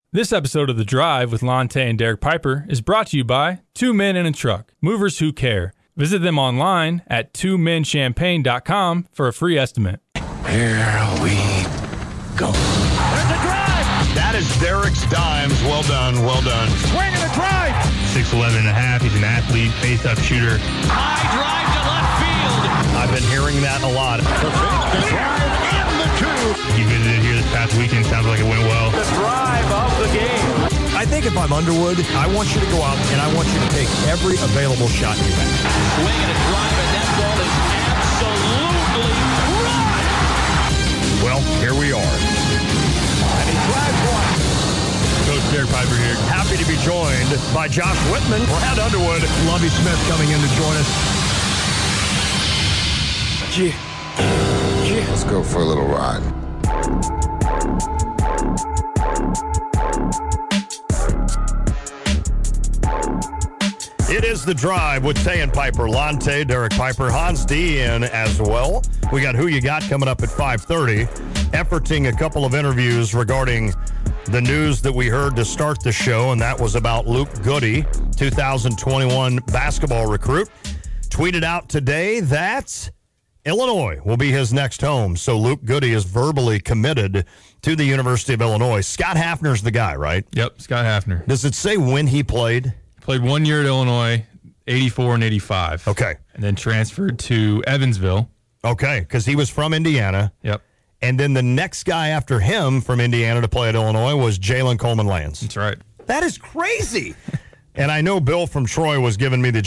This episode of The Drive with Lonte and Derek Piper is brought to you by Two Men in a Truck, movers who care. Visit them online at twomenchampagne.com for a free estimate. Here we go. There's a drive. That is Derek's dimes. Well done, well done. Swing and a drive. 6'11 and a half. He's an athlete, face-up shooter. High drive to left field. I've been hearing that a lot. The pitch, the drive, and the two. He visited here this past weekend. Sounds like it went well. The drive of the game. I think if I'm Underwood, I want you to go out and I want you to take every available shot you have. Swing and a drive, and that ball is absolutely right. Well, here we are. And he drives one. Coach Derek Piper here. Happy to be joined by Josh Whitman, Brad Underwood, Lovie Smith coming in to join us. Let's go for a little ride. It is The Drive with Tay and Piper, Lonte, Derek Piper, Hans D in as well. We got Who You Got coming up at 5:30. Efforting a couple of interviews regarding the news that we heard to start the show, and that was about Luke Goody, 2021 basketball recruit. Tweeted out today that Illinois will be his next home. So Luke Goody is verbally committed to the University of Illinois. Scott Hafner's the guy, right? Yep, Scott Hafner. Does it say when he played? Played 1 year at Illinois, 84 and 85. Okay. And then transferred to Evansville. Okay, because he was from Indiana. Yep, And then the next guy after him from Indiana to play at Illinois was Jalen Coleman-Lands. that's right. That is crazy. And I know Bill from Troy was giving me the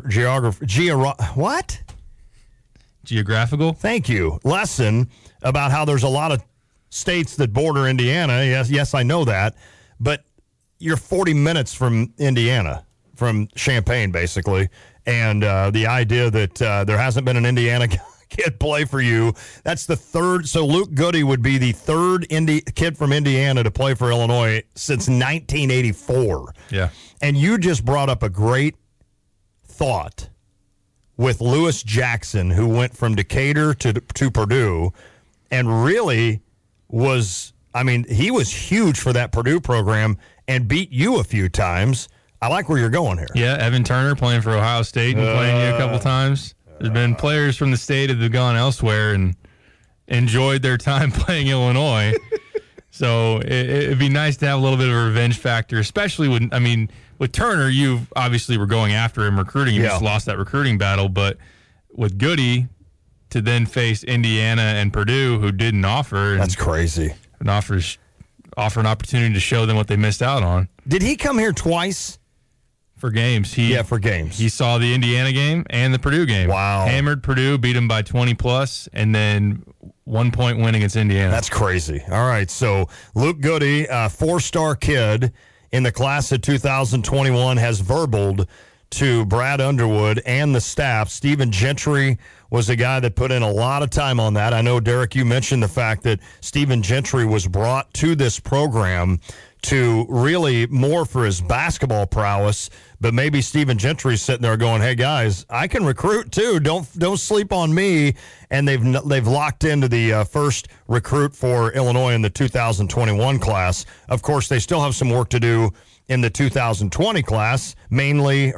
Geographical? Thank you. Lesson about how there's a lot of states that border Indiana. Yes, I know that. But you're 40 minutes from Indiana, from Champaign, basically. And the idea that there hasn't been an Indiana kid play for you, that's the third. So Luke Goody would be the third kid from Indiana to play for Illinois since 1984. Yeah. And you just brought up a great thought with Lewis Jackson, who went from Decatur to Purdue and really was, I mean, he was huge for that Purdue program and beat you a few times. I like where you're going here. Yeah, Evan Turner playing for Ohio State and playing you a couple times. There's been players from the state that have gone elsewhere and enjoyed their time playing Illinois. So it'd be nice to have a little bit of a revenge factor, especially when, I mean, with Turner, you obviously were going after him recruiting. You just lost that recruiting battle. But with Goody, to then face Indiana and Purdue, who didn't offer. That's crazy. And offer an opportunity to show them what they missed out on. Did he come here twice? For games. For games. He saw the Indiana game and the Purdue game. Wow. Hammered Purdue, beat him by 20+, and then 1 point win against Indiana. That's crazy. All right, so Luke Goody, a four-star kid in the class of 2021, has verbaled to Brad Underwood and the staff. Stephen Gentry was a guy that put in a lot of time on that. I know, Derek, you mentioned the fact that Stephen Gentry was brought to this program to really more for his basketball prowess, but maybe Stephen Gentry's sitting there going, "Hey guys, I can recruit too. Don't sleep on me." And they've locked into the first recruit for Illinois in the 2021 class. Of course, they still have some work to do in the 2020 class, namely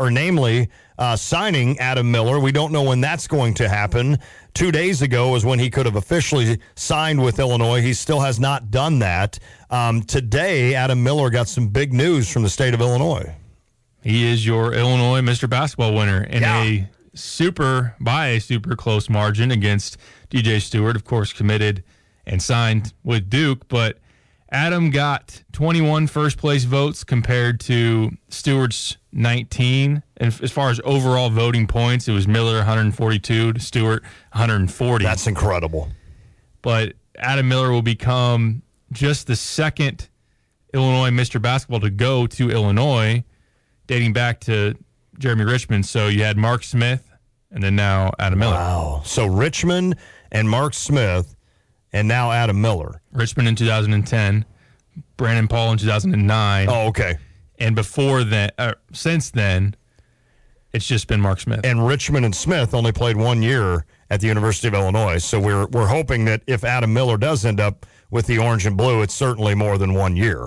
signing Adam Miller. We don't know when that's going to happen. 2 days ago is when he could have officially signed with Illinois. He still has not done that. Today, Adam Miller got some big news from the state of Illinois. He is your Illinois Mr. Basketball winner in a super close margin against DJ Stewart, of course, committed and signed with Duke. But Adam got 21 first-place votes compared to Stewart's 19. And as far as overall voting points, it was Miller 142 to Stewart 140. That's incredible. But Adam Miller will become just the second Illinois Mr. Basketball to go to Illinois, dating back to Jeremy Richmond. So you had Mark Smith and then now Adam Miller. Wow. So Richmond and Mark Smith and now Adam Miller. Richmond in 2010, Brandon Paul in 2009. Oh, okay. And before that, since then, it's just been Mark Smith. And Richmond and Smith only played 1 year at the University of Illinois. So we're hoping that if Adam Miller does end up with the orange and blue, it's certainly more than 1 year.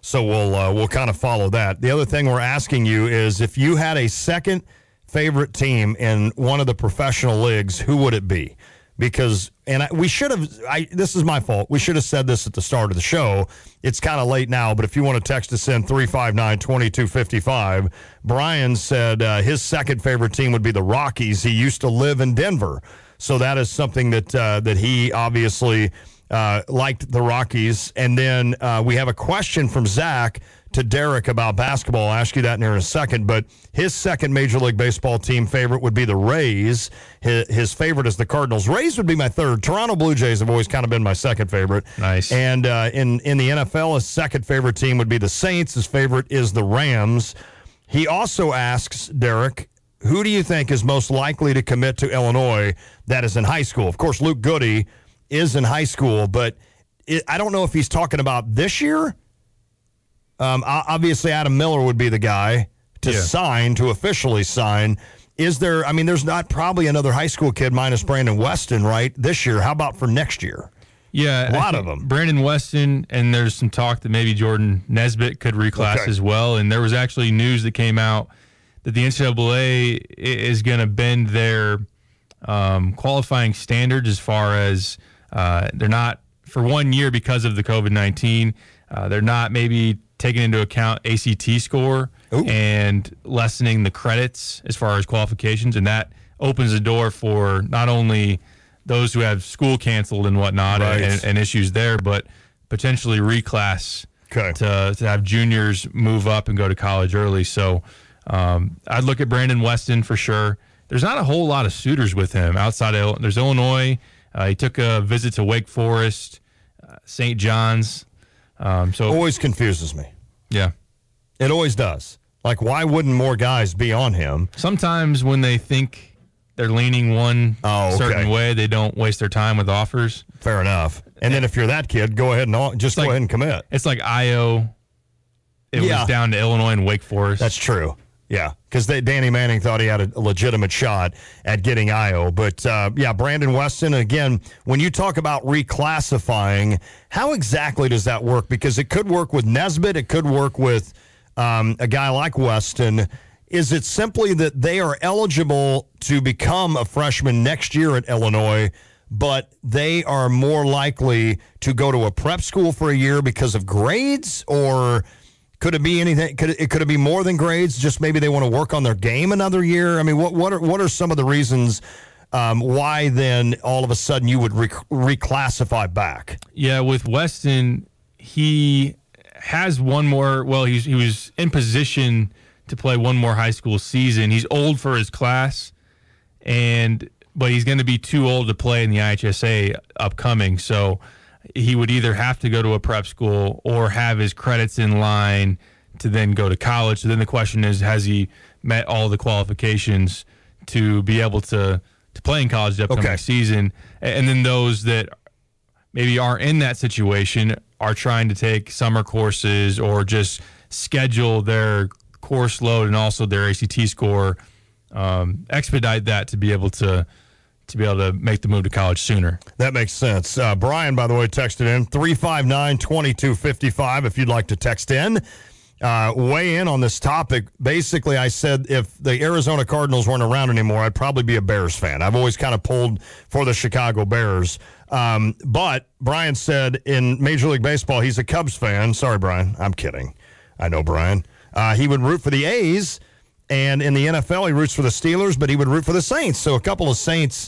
So we'll kind of follow that. The other thing we're asking you is if you had a second favorite team in one of the professional leagues, who would it be? Because, we should have, this is my fault. We should have said this at the start of the show. It's kind of late now, but if you want to text us in 359-2255, Brian said his second favorite team would be the Rockies. He used to live in Denver. So that is something that he obviously liked the Rockies. And then we have a question from Zach to Derek about basketball. I'll ask you that in a second. But his second Major League Baseball team favorite would be the Rays. His favorite is the Cardinals. Rays would be my third. Toronto Blue Jays have always kind of been my second favorite. Nice. And in the NFL, his second favorite team would be the Saints. His favorite is the Rams. He also asks, Derek, who do you think is most likely to commit to Illinois that is in high school? Of course, Luke Goody is in high school, but I don't know if he's talking about this year. Obviously, Adam Miller would be the guy to sign, to officially sign. Is there, there's not probably another high school kid minus Brandon Weston, right, this year. How about for next year? Yeah. A lot of them. Brandon Weston, and there's some talk that maybe Jordan Nesbitt could reclass as well. And there was actually news that came out that the NCAA is going to bend their qualifying standards as far as they're not, for 1 year because of the COVID-19, they're not maybe taking into account ACT score and lessening the credits as far as qualifications. And that opens the door for not only those who have school canceled and whatnot and issues there, but potentially reclass to have juniors move up and go to college early. So I'd look at Brandon Weston for sure. There's not a whole lot of suitors with him outside of, there's Illinois. He took a visit to Wake Forest, St. John's. So always confuses me. Yeah. It always does. Like, why wouldn't more guys be on him? Sometimes when they think they're leaning one certain way, they don't waste their time with offers. Fair enough. And then if you're that kid, go ahead and go ahead and commit. It's like Io. It was down to Illinois and Wake Forest. That's true. Yeah, because Danny Manning thought he had a legitimate shot at getting Io. But, Brandon Weston, again, when you talk about reclassifying, how exactly does that work? Because it could work with Nesbitt. It could work with a guy like Weston. Is it simply that they are eligible to become a freshman next year at Illinois, but they are more likely to go to a prep school for a year because of grades? Or could it be anything? Could it be more than grades? Just maybe they want to work on their game another year. I mean, what are some of the reasons why then all of a sudden you would reclassify back? Yeah, with Weston, he has one more. Well, he was in position to play one more high school season. He's old for his class, but he's going to be too old to play in the IHSA upcoming. So he would either have to go to a prep school or have his credits in line to then go to college. So then the question is, has he met all the qualifications to be able to play in college the upcoming season? And then those that maybe aren't in that situation are trying to take summer courses or just schedule their course load and also their ACT score, expedite that to be able to make the move to college sooner. That makes sense. Brian, by the way, texted in 359-2255 if you'd like to text in. Weigh in on this topic. Basically, I said if the Arizona Cardinals weren't around anymore, I'd probably be a Bears fan. I've always kind of pulled for the Chicago Bears. But Brian said in Major League Baseball, he's a Cubs fan. Sorry, Brian. I'm kidding. I know Brian. He would root for the A's. And in the NFL, he roots for the Steelers, but he would root for the Saints. So a couple of Saints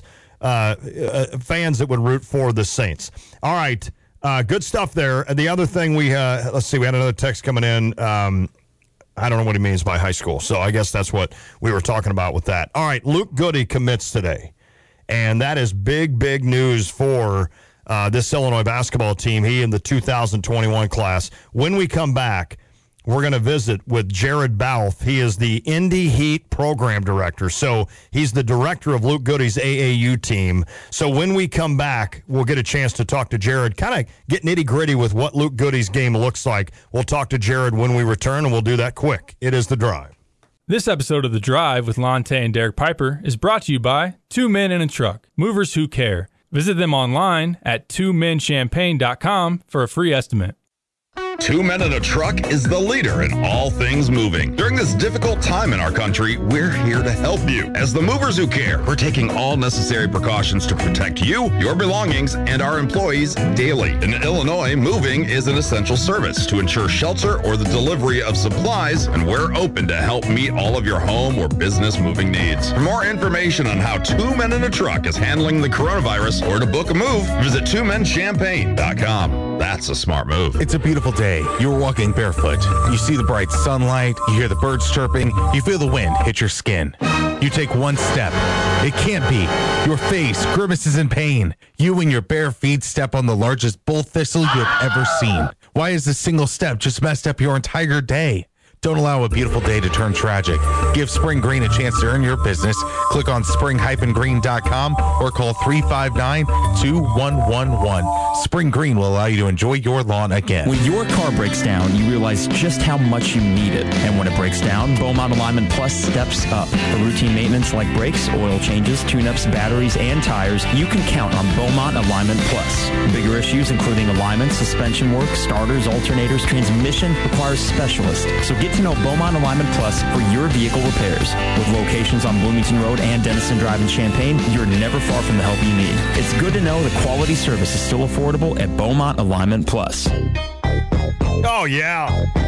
fans that would root for the Saints. All right. Good stuff there. The other thing we had another text coming in. I don't know what he means by high school. So I guess that's what we were talking about with that. All right. Luke Goody commits today. And that is big, big news for this Illinois basketball team. He in the 2021 class. When we come back, we're going to visit with Jared Balfe. He is the Indy Heat program director. So he's the director of Luke Goody's AAU team. So when we come back, we'll get a chance to talk to Jared, kind of get nitty-gritty with what Luke Goody's game looks like. We'll talk to Jared when we return, and we'll do that quick. It is The Drive. This episode of The Drive with Lonte and Derek Piper is brought to you by Two Men in a Truck, movers who care. Visit them online at twomenchampagne.com for a free estimate. Two Men in a Truck is the leader in all things moving. During this difficult time in our country, we're here to help you. As the movers who care, we're taking all necessary precautions to protect you, your belongings, and our employees daily. In Illinois, moving is an essential service to ensure shelter or the delivery of supplies, and we're open to help meet all of your home or business moving needs. For more information on how Two Men in a Truck is handling the coronavirus or to book a move, visit twomenchampagne.com. That's a smart move. It's a beautiful day. You're walking barefoot. You see the bright sunlight. You hear the birds chirping. You feel the wind hit your skin. You take one step. It can't be. Your face grimaces in pain. You and your bare feet step on the largest bull thistle you have ever seen. Why is a single step just messed up your entire day? Don't allow a beautiful day to turn tragic. Give Spring Green a chance to earn your business. Click on spring-green.com or call 359-2111. Spring Green will allow you to enjoy your lawn again. When your car breaks down, you realize just how much you need it. And when it breaks down, Beaumont Alignment Plus steps up. For routine maintenance like brakes, oil changes, tune-ups, batteries, and tires, you can count on Beaumont Alignment Plus. Bigger issues including alignment, suspension work, starters, alternators, transmission requires specialists. So get to know Beaumont Alignment Plus for your vehicle repairs. With locations on Bloomington Road and Denison Drive in Champaign, you're never far from the help you need. It's good to know the quality service is still affordable at Beaumont Alignment Plus. Oh, yeah.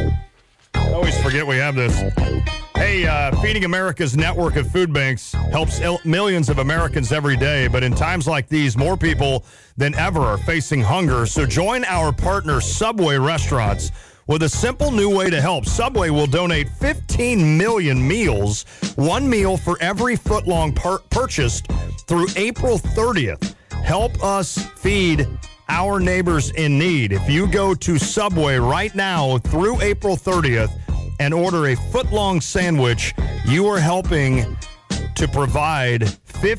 I always forget we have this. Hey, Feeding America's network of food banks helps millions of Americans every day, but in times like these, more people than ever are facing hunger. So join our partner, Subway Restaurants, with a simple new way to help. Subway will donate 15 million meals, one meal for every footlong purchased through April 30th. Help us feed our neighbors in need. If you go to Subway right now through April 30th and order a footlong sandwich, you are helping to provide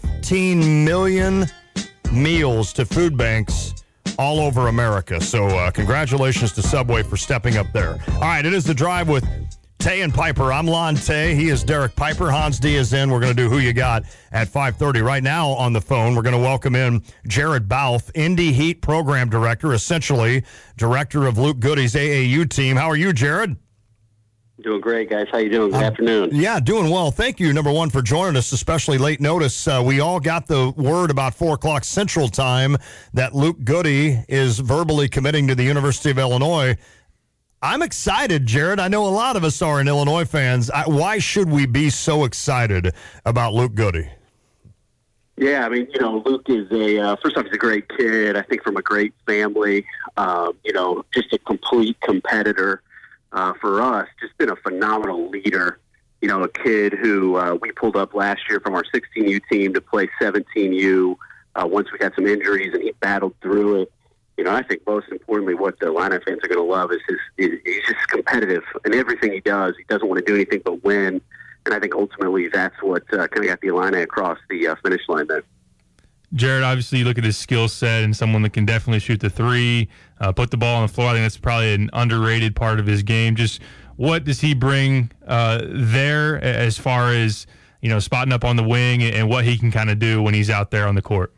15 million meals to food banks all over America. So congratulations to Subway for stepping up there. All right, it is The Drive with Tay and Piper. I'm Lon Tay. He is Derek Piper. Hans D is in. We're going to do Who You Got at 5:30. Right now on the phone, we're going to welcome in Jared Bouth, Indy Heat Program Director, essentially Director of Luke Goody's AAU team. How are you, Jared? Doing great, guys. How you doing? Good afternoon. Yeah, doing well. Thank you, number one, for joining us, especially late notice. We all got the word about 4 o'clock Central Time that Luke Goody is verbally committing to the University of Illinois. I'm excited, Jared. I know a lot of us are in Illinois fans. Why should we be so excited about Luke Goody? Yeah, I mean, Luke is first off, he's a great kid. I think from a great family, just a complete competitor. For us, just been a phenomenal leader. A kid who we pulled up last year from our 16U team to play 17U once we had some injuries, and he battled through it. I think most importantly, what the Illini fans are going to love is he's just competitive in everything he does. He doesn't want to do anything but win, and I think ultimately that's what kind of got the Illini across the finish line there. Jared, obviously, you look at his skill set and someone that can definitely shoot the three, put the ball on the floor. I think that's probably an underrated part of his game. Just what does he bring there as far as, spotting up on the wing and what he can kind of do when he's out there on the court?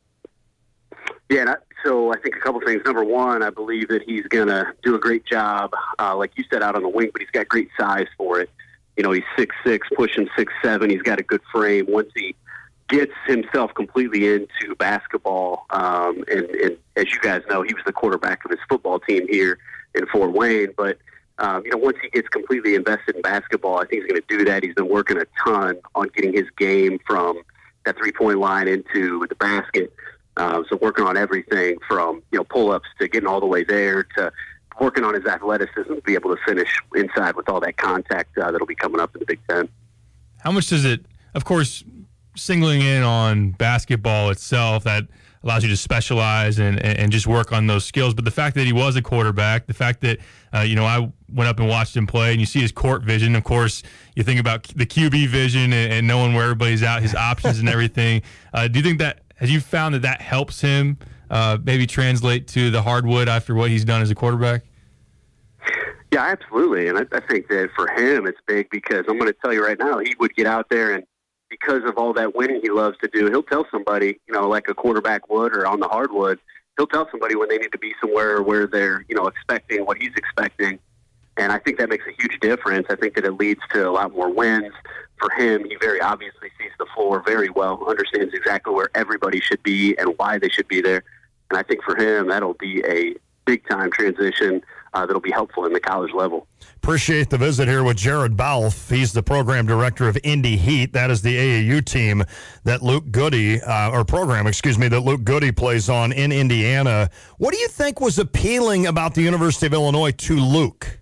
Yeah, so I think a couple things. Number one, I believe that he's going to do a great job, like you said, out on the wing, but he's got great size for it. He's 6'6", pushing 6'7". He's got a good frame. Once he gets himself completely into basketball, and as you guys know, he was the quarterback of his football team here in Fort Wayne. But, once he gets completely invested in basketball, I think he's going to do that. He's been working a ton on getting his game from that three-point line into the basket. So working on everything from, pull-ups to getting all the way there to working on his athleticism to be able to finish inside with all that contact that'll be coming up in the Big Ten. How much does it, of course, singling in on basketball itself, that allows you to specialize and just work on those skills. But the fact that he was a quarterback, the fact that, I went up and watched him play, and you see his court vision. Of course, you think about the QB vision and knowing where everybody's out, his options and everything. Do you think that, has you found that helps him maybe translate to the hardwood after what he's done as a quarterback? Yeah, absolutely. And I think that for him, it's big because I'm going to tell you right now, he would get out there and because of all that winning he loves to do, he'll tell somebody, like a quarterback would or on the hardwood, he'll tell somebody when they need to be somewhere where they're, expecting what he's expecting. And I think that makes a huge difference. I think that it leads to a lot more wins. For him, he very obviously sees the floor very well, understands exactly where everybody should be and why they should be there. And I think for him, that'll be a big-time transition that'll be helpful in the college level. Appreciate the visit here with Jared Balfe. He's the program director of Indy Heat. That is the AAU team that Luke Goody, that Luke Goody plays on in Indiana. What do you think was appealing about the University of Illinois to Luke?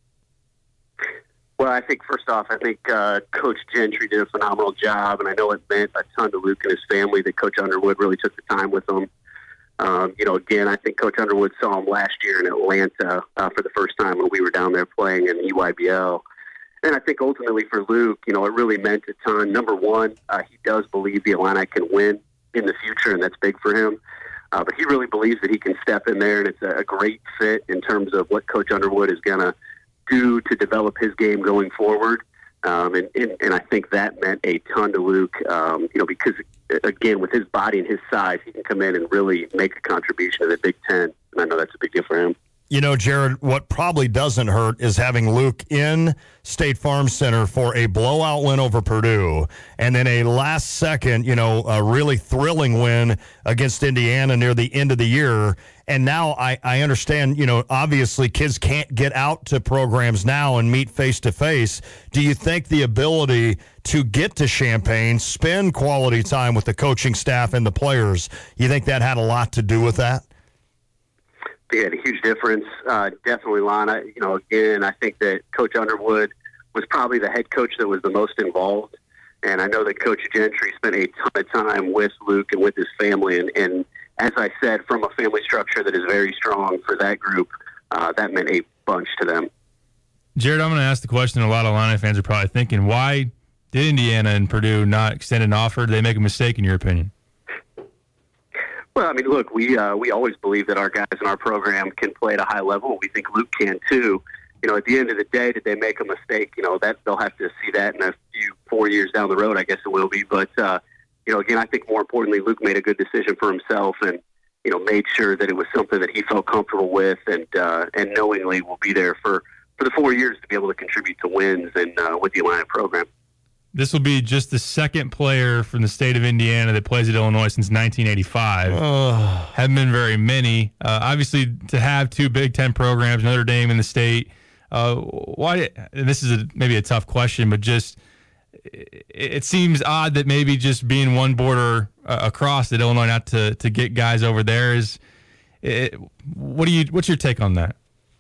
Well, I think first off, Coach Gentry did a phenomenal job, and I know it meant a ton to Luke and his family that Coach Underwood really took the time with him. Again, I think Coach Underwood saw him last year in Atlanta for the first time when we were down there playing in EYBL. And I think ultimately for Luke, it really meant a ton. Number one, he does believe the Illini can win in the future, and that's big for him. But he really believes that he can step in there, and it's a great fit in terms of what Coach Underwood is going to do to develop his game going forward. And I think that meant a ton to Luke, because, again, with his body and his size, he can come in and really make a contribution to the Big Ten. And I know that's a big deal for him. Jared, what probably doesn't hurt is having Luke in State Farm Center for a blowout win over Purdue and then a last-second, a really thrilling win against Indiana near the end of the year. And now I understand, obviously kids can't get out to programs now and meet face-to-face. Do you think the ability to get to Champaign, spend quality time with the coaching staff and the players, you think that had a lot to do with that? It had a huge difference. Definitely, Lana. Again, I think that Coach Underwood was probably the head coach that was the most involved. And I know that Coach Gentry spent a ton of time with Luke and with his family. And as I said, from a family structure that is very strong for that group, that meant a bunch to them. Jared, I'm going to ask the question a lot of Illini fans are probably thinking, why did Indiana and Purdue not extend an offer? Did they make a mistake, in your opinion? Well, look, we always believe that our guys in our program can play at a high level. We think Luke can too. At the end of the day, did they make a mistake? That they'll have to see that in a few 4 years down the road, I guess it will be. But, again, I think more importantly, Luke made a good decision for himself and, made sure that it was something that he felt comfortable with and knowingly will be there for the 4 years to be able to contribute to wins and with the Illini program. This will be just the second player from the state of Indiana that plays at Illinois since 1985. Haven't been very many. Obviously, to have two Big Ten programs, Notre Dame in the state, why? And this is maybe a tough question, but just it seems odd that maybe just being one border across at Illinois, not to get guys over there is. What's your take on that?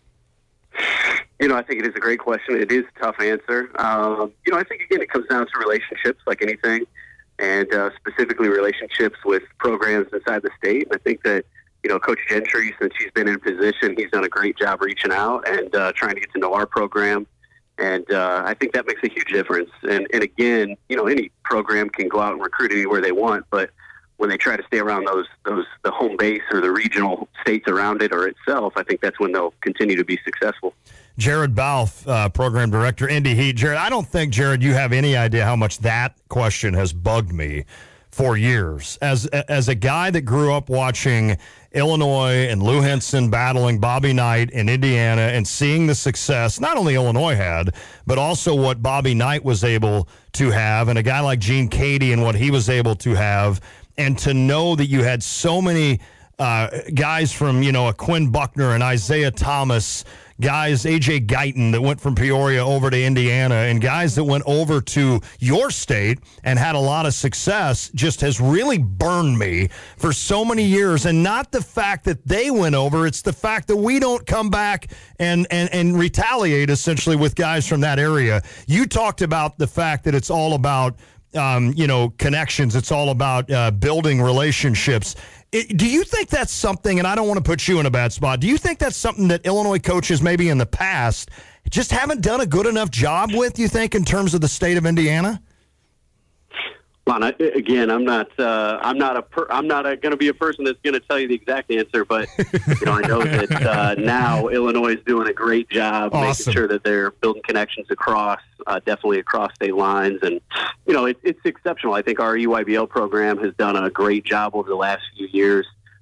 I think it is a great question. It is a tough answer. I think, again, it comes down to relationships like anything, and specifically relationships with programs inside the state. And I think that, Coach Gentry, since he's been in position, he's done a great job reaching out and trying to get to know our program. And I think that makes a huge difference. And again, any program can go out and recruit anywhere they want, but when they try to stay around the home base or the regional states around it or itself, I think that's when they'll continue to be successful. Jared Balfe, program director, Indy Heat. Jared, I don't think, you have any idea how much that question has bugged me for years. As a guy that grew up watching Illinois and Lou Henson battling Bobby Knight in Indiana and seeing the success not only Illinois had, but also what Bobby Knight was able to have, and a guy like Gene Cady and what he was able to have, and to know that you had so many guys from, a Quinn Buckner and Isaiah Thomas, guys, A.J. Guyton that went from Peoria over to Indiana, and guys that went over to your state and had a lot of success, just has really burned me for so many years. And not the fact that they went over, it's the fact that we don't come back and retaliate essentially with guys from that area. You talked about the fact that it's all about connections. It's all about building relationships. Do you think that's something, and I don't want to put you in a bad spot, do you think that's something that Illinois coaches maybe in the past just haven't done a good enough job with, you think, in terms of the state of Indiana? Well, again, I'm not going to be a person that's going to tell you the exact answer, but I know that now Illinois is doing a great job making sure that they're building connections definitely across state lines, and it's exceptional. I think our EYBL program has done a great job over the last few years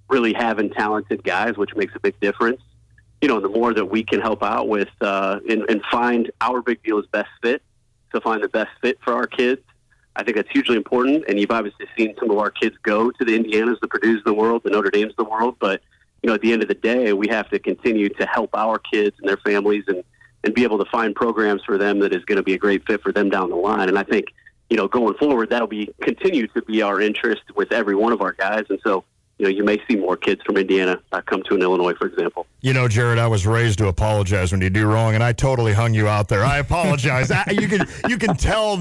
really having talented guys, which makes a big difference. You know, the more that we can help out with and find our big deal is best fit, to find the best fit for our kids. I think that's hugely important, and you've obviously seen some of our kids go to the Indianas, the Purdues of the world, the Notre Dames of the world, but, you know, at the end of the day, we have to continue to help our kids and their families and be able to find programs for them that is going to be a great fit for them down the line. And I think, you know, going forward, that'll continue to be our interest with every one of our guys, and so, you know, you may see more kids from Indiana come to an Illinois, for example. You know, Jared, I was raised to apologize when you do wrong, and I totally hung you out there. I apologize. You can tell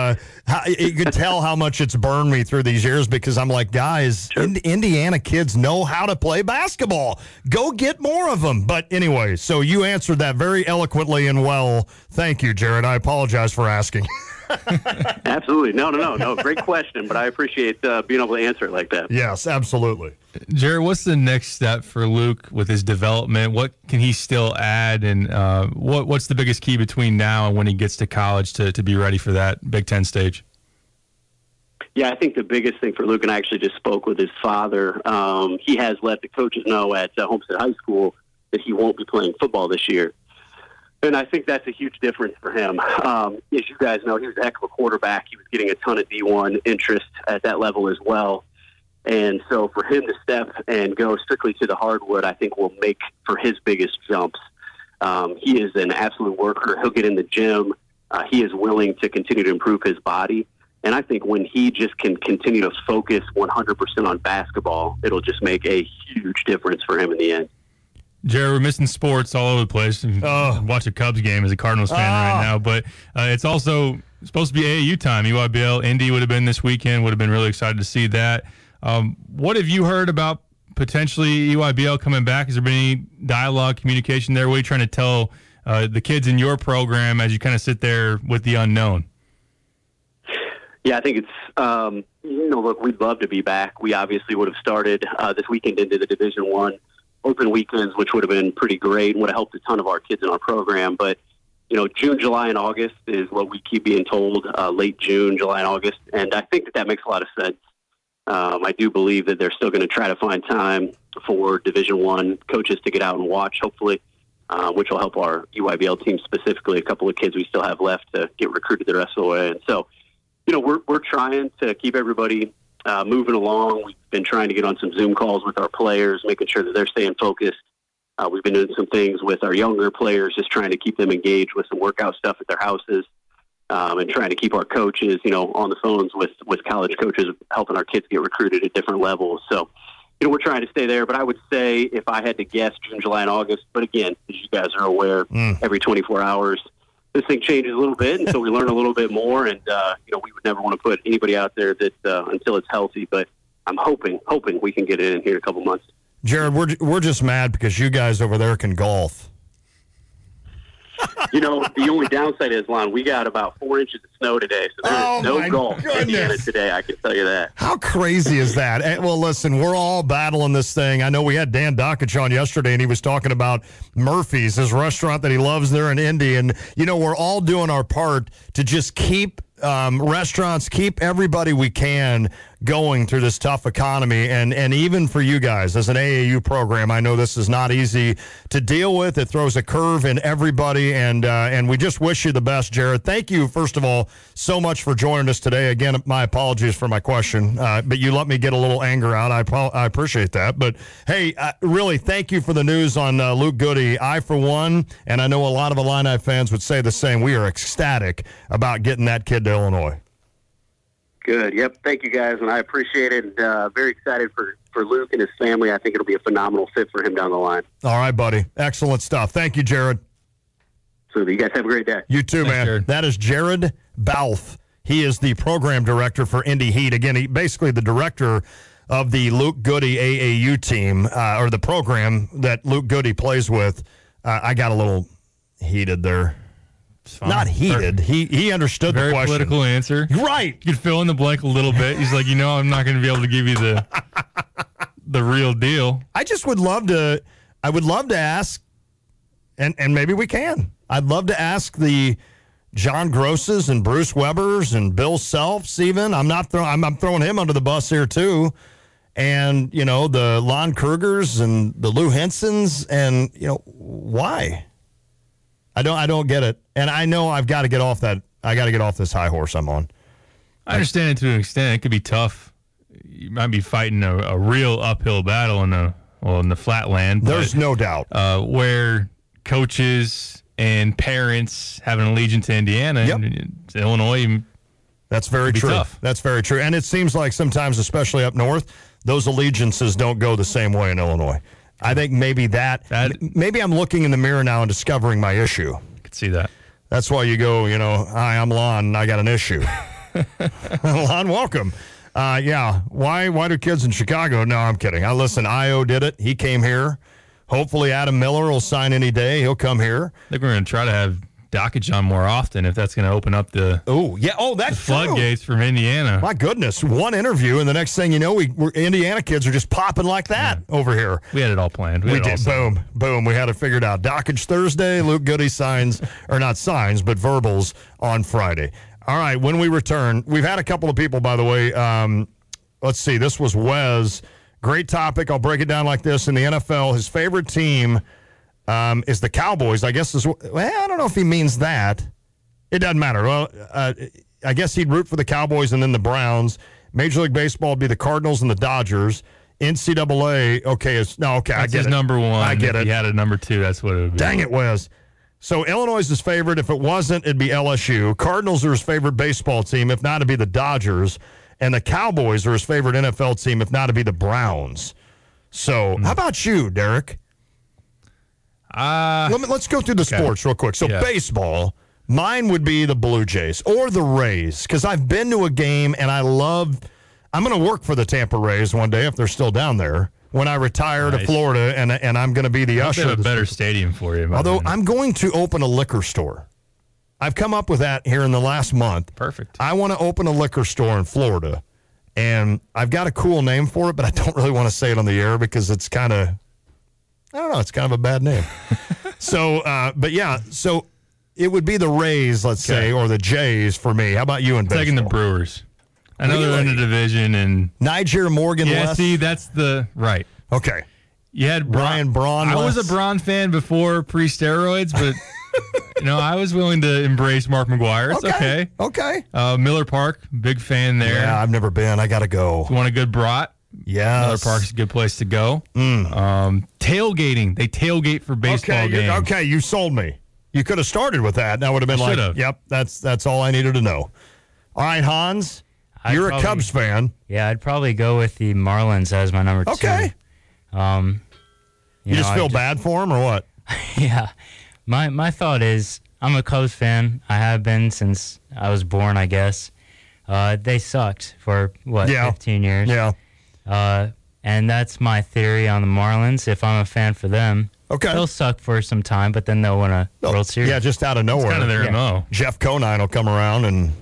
you can tell how much it's burned me through these years, because I'm like, guys, sure. Indiana kids know how to play basketball. Go get more of them. But anyway, so you answered that very eloquently and well. Thank you, Jared. I apologize for asking. Absolutely. No. Great question, but I appreciate being able to answer it like that. Yes, absolutely. Jared, what's the next step for Luke with his development? What can he still add, and what's the biggest key between now and when he gets to college to be ready for that Big Ten stage? Yeah, I think the biggest thing for Luke, and I actually just spoke with his father, he has let the coaches know at Homestead High School that he won't be playing football this year. And I think that's a huge difference for him. As you guys know, he was a heck of a quarterback. He was getting a ton of D1 interest at that level as well. And so for him to step and go strictly to the hardwood, I think will make for his biggest jumps. He is an absolute worker. He'll get in the gym. He is willing to continue to improve his body. And I think when he just can continue to focus 100% on basketball, it'll just make a huge difference for him in the end. Jared, we're missing sports all over the place. Watch a Cubs game as a Cardinals fan right now, but it's also supposed to be AAU time. EYBL, Indy would have been this weekend. Would have been really excited to see that. What have you heard about potentially EYBL coming back? Has there been any dialogue, communication there? What are you trying to tell the kids in your program as you kind of sit there with the unknown? Yeah, I think it's, look, we'd love to be back. We obviously would have started this weekend into the Division I open weekends, which would have been pretty great and would have helped a ton of our kids in our program. But, you know, June, July, and August is what we keep being told, late June, July, and August. And I think that makes a lot of sense. I do believe that they're still going to try to find time for Division I coaches to get out and watch, hopefully, which will help our EYBL team specifically, a couple of kids we still have left to get recruited the rest of the way. And so, you know, we're trying to keep everybody moving along. We've been trying to get on some Zoom calls with our players, making sure that they're staying focused. We've been doing some things with our younger players, just trying to keep them engaged with some workout stuff at their houses, and trying to keep our coaches, you know, on the phones with college coaches, helping our kids get recruited at different levels. So, you know, we're trying to stay there. But I would say if I had to guess, June, July, and August. But again, as you guys are aware, every 24 hours, this thing changes a little bit, and so we learn a little bit more. And you know, we would never want to put anybody out there that until it's healthy. But I'm hoping we can get it in here in a couple months. Jared, we're just mad because you guys over there can golf. You know, the only downside is, Lon, we got about 4 inches of snow today, so there's no golf in Indiana today, I can tell you that. How crazy is that? Well, listen, we're all battling this thing. I know we had Dan Dockich on yesterday, and he was talking about Murphy's, his restaurant that he loves there in Indy. And, you know, we're all doing our part to just keep restaurants, keep everybody we can going through this tough economy. And even for you guys as an AAU program, I know this is not easy to deal with. It throws a curve in everybody, and we just wish you the best, Jared. Thank you, first of all, so much for joining us today. Again, my apologies for my question, but you let me get a little anger out. I appreciate that. But, hey, really, thank you for the news on Luke Goode. I, for one, and I know a lot of Illini fans would say the same, we are ecstatic about getting that kid to Illinois. Good. Yep. Thank you, guys, and I appreciate it. And very excited for Luke and his family. I think it'll be a phenomenal fit for him down the line. All right, buddy. Excellent stuff. Thank you, Jared. So you guys have a great day. You too, man. Jared. That is Jared Balfe. He is the program director for Indy Heat. Again, he basically the director of the Luke Goode AAU team, or the program that Luke Goode plays with. I got a little heated there. Not heated. He understood the question. Very political answer. Right. You could fill in the blank a little bit. He's like, I'm not going to be able to give you the real deal. I just would love to. I would love to ask, and maybe we can. I'd love to ask the John Grosses and Bruce Webbers and Bill Selfs. Even I'm throwing him under the bus here too, and, the Lon Krugers and the Lou Hensons, and, why? I don't get it. And I know I've got to get off that. I got to get off this high horse I'm on. I understand it to an extent. It could be tough. You might be fighting a real uphill battle in the flatland. There's no doubt. Where coaches and parents have an allegiance to Indiana and Illinois. That's very true. Tough. That's very true. And it seems like sometimes, especially up north, those allegiances don't go the same way in Illinois. I think maybe maybe I'm looking in the mirror now and discovering my issue. I could see that. That's why you go, hi, I'm Lon, and I got an issue. Lon, welcome. Why do kids in Chicago? No, I'm kidding. Listen, Io did it. He came here. Hopefully Adam Miller will sign any day. He'll come here. I think we're going to try to have Dockage on more often if that's going to open up the floodgates from Indiana. My goodness, one interview, and the next thing you know, we're Indiana kids are just popping like that over here. We had it all planned. We did. Boom. We had it figured out. Dockage Thursday. Luke Goody signs, or not signs, but verbals on Friday. All right, when we return, we've had a couple of people, by the way. Let's see. This was Wes. Great topic. I'll break it down like this. In the NFL, his favorite team is the Cowboys. I guess I don't know if he means that. It doesn't matter. Well, I guess he'd root for the Cowboys and then the Browns. Major League Baseball would be the Cardinals and the Dodgers. NCAA, I get his it. number one. I get it. If he had a number two, that's what it would be. Dang it, Wes. So Illinois is his favorite. If it wasn't, it'd be LSU. Cardinals are his favorite baseball team. If not, it'd be the Dodgers. And the Cowboys are his favorite NFL team. If not, it'd be the Browns. So how about you, Derek? Let's go through the sports real quick. So baseball, mine would be the Blue Jays or the Rays because I've been to a game and I'm going to work for the Tampa Rays one day if they're still down there when I retire to Florida and I'm going to be the usher. They have a better stadium for you. Although I'm going to open a liquor store. I've come up with that here in the last month. Perfect. I want to open a liquor store in Florida, and I've got a cool name for it, but I don't really want to say it on the air because it's kind of, I don't know, it's kind of a bad name. So it would be the Rays, let's say, or the Jays for me. How about you in baseball? Taking the Brewers. I know they're in the division. And Niger Morgan. Yeah, see, that's the right. Okay. You had Brian Braun. I was a Braun fan before pre-steroids, but I was willing to embrace Mark McGwire. It's okay. Okay. Miller Park, big fan there. Yeah, I've never been. I got to go. If you want a good brat? Yeah. Miller Park's a good place to go. Tailgating. They tailgate for baseball games. Okay, you sold me. You could have started with that. That would have been yep, that's all I needed to know. All right, Hans, you're a Cubs fan. Yeah, I'd probably go with the Marlins as my number two. Okay. You just feel bad for them or what? Yeah. My thought is I'm a Cubs fan. I have been since I was born, I guess. They sucked for, 15 years? Yeah. And that's my theory on the Marlins. If I'm a fan for them, they'll suck for some time, but then they'll win a World Series. Yeah, just out of nowhere. It's kind of their MO. Jeff Conine will come around and,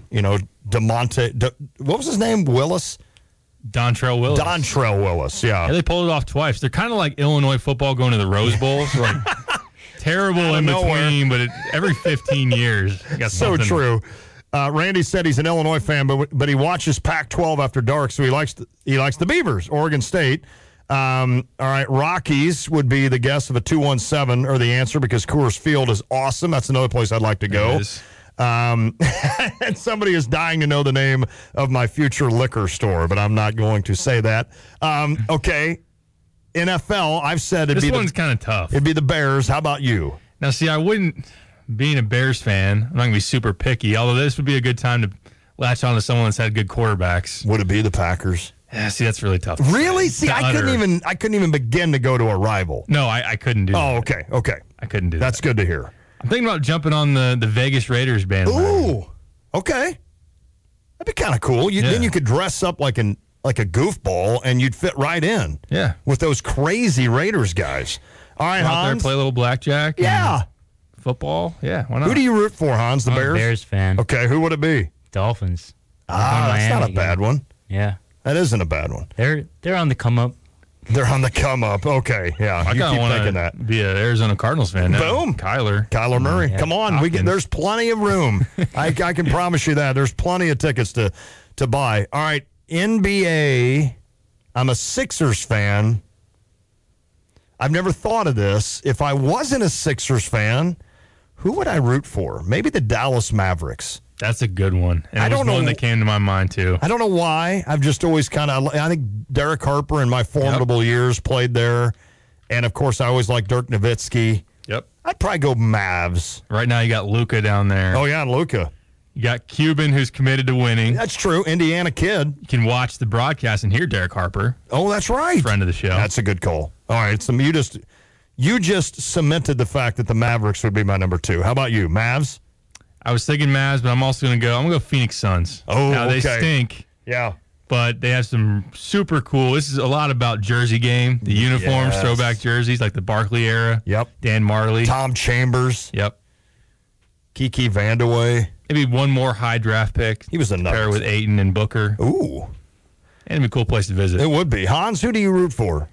what was his name? Willis? Dontrell Willis. Yeah. They pulled it off twice. They're kind of like Illinois football going to the Rose Bowl. So like terrible in between, but every 15 years. So true. Randy said he's an Illinois fan, but he watches Pac-12 after dark, so he likes the Beavers, Oregon State. All right, Rockies would be the guess of a 217 or the answer because Coors Field is awesome. That's another place I'd like to go. And somebody is dying to know the name of my future liquor store, but I'm not going to say that. Okay, NFL, I've said this one's kind of tough. It'd be the Bears. How about you? Now, see, I wouldn't, being a Bears fan, I'm not going to be super picky, although this would be a good time to latch on to someone that's had good quarterbacks. Would it be the Packers? Yeah, see, that's really tough. Really? See, I couldn't even begin to go to a rival. No, I couldn't do that. Oh, okay. I couldn't do that. That's good to hear. I'm thinking about jumping on the Vegas Raiders bandwagon. Ooh, okay. That'd be kind of cool. Then you could dress up like a goofball, and you'd fit right in. Yeah. With those crazy Raiders guys. All right, Go out Hans. there, play a little blackjack. Yeah. Football. Yeah, why not? Who do you root for, Hans? The I'm Bears? a Bears fan. Okay, who would it be? Dolphins. That's not a bad one. Yeah. That isn't a bad one. They're on the come up. They're on the come up. Okay, yeah. I kind of want to be an Arizona Cardinals fan now. Boom. Kyler Murray. Yeah. Come on. There's plenty of room. I can promise you that. There's plenty of tickets to buy. All right, NBA. I'm a Sixers fan. I've never thought of this. If I wasn't a Sixers fan, who would I root for? Maybe the Dallas Mavericks. That's a good one. And I don't know one that came to my mind, too. I don't know why. I've just always I think Derek Harper in my formidable years played there. And, of course, I always liked Dirk Nowitzki. Yep. I'd probably go Mavs. Right now you got Luka down there. Oh, yeah, Luka. You got Cuban, who's committed to winning. That's true. Indiana kid. You can watch the broadcast and hear Derek Harper. Oh, that's right. Friend of the show. That's a good call. All right. So you just cemented the fact that the Mavericks would be my number 2. How about you, Mavs? I was thinking Mavs, but I'm also going to go Phoenix Suns. Oh, now, they okay. stink. Yeah. But they have some super cool. This is a lot about Jersey game. The uniforms, throwback jerseys like the Barkley era. Yep. Dan Marley. Tom Chambers. Yep. Kiki Vandeweghe. Maybe one more high draft pick. He was a pair with Ayton and Booker. Ooh. And it'd be a cool place to visit. It would be. Hans, who do you root for?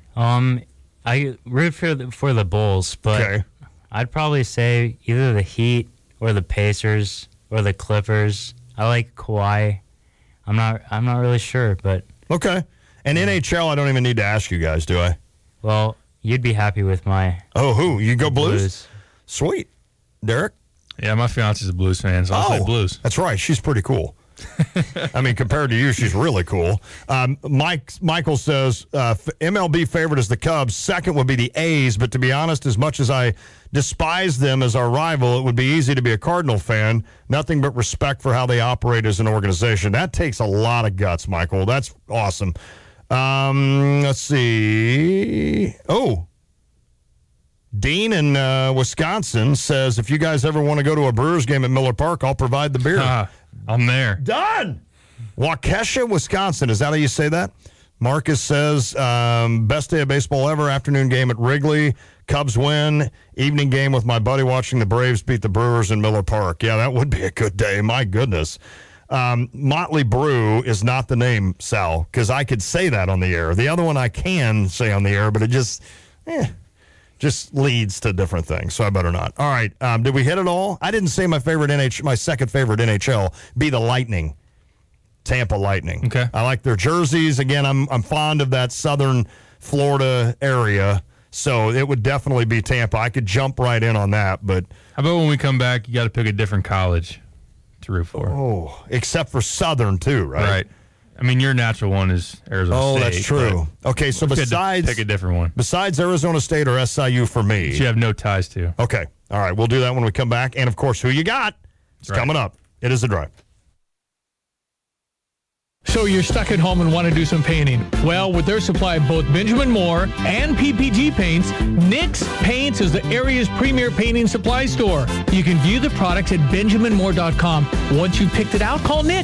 I root for the Bulls, but I'd probably say either the Heat or the Pacers or the Clippers. I like Kawhi. I'm not really sure, but okay. And NHL, I don't even need to ask you guys, do I? Well, you'd be happy with my. Oh, who? You go Blues? Sweet, Derek. Yeah, my fiance's a Blues fan, so I'll play Blues. That's right. She's pretty cool. I mean, compared to you, she's really cool. Michael says MLB favorite is the Cubs. Second would be the A's, but to be honest, as much as I despise them as our rival, it would be easy to be a Cardinal fan. Nothing but respect for how they operate as an organization. That takes a lot of guts, Michael. That's awesome. Let's see. Oh, Dean in Wisconsin says, if you guys ever want to go to a Brewers game at Miller Park, I'll provide the beer. I'm there. Done. Waukesha, Wisconsin. Is that how you say that? Marcus says, best day of baseball ever. Afternoon game at Wrigley. Cubs win. Evening game with my buddy watching the Braves beat the Brewers in Miller Park. Yeah, that would be a good day. My goodness. Motley Brew is not the name, Sal, because I could say that on the air. The other one I can say on the air, but it just leads to different things, so I better not. All right, did we hit it all? I didn't say my second favorite NHL be the Lightning, Tampa Lightning. Okay, I like their jerseys. Again, I'm fond of that southern Florida area, so it would definitely be Tampa. I could jump right in on that, but how about when we come back, you got to pick a different college to root for? Oh, except for Southern too, right? Right. I mean, your natural one is Arizona State. Oh, that's true. Okay, so besides pick a different one. Besides Arizona State or SIU for me, that you have no ties to. Okay, all right, we'll do that when we come back. And of course, who you got? It's coming up. It is The Drive. So you're stuck at home and want to do some painting. Well, with their supply of both Benjamin Moore and PPG paints, Nick's Paints is the area's premier painting supply store. You can view the products at benjaminmoore.com. Once you've picked it out, call Nick,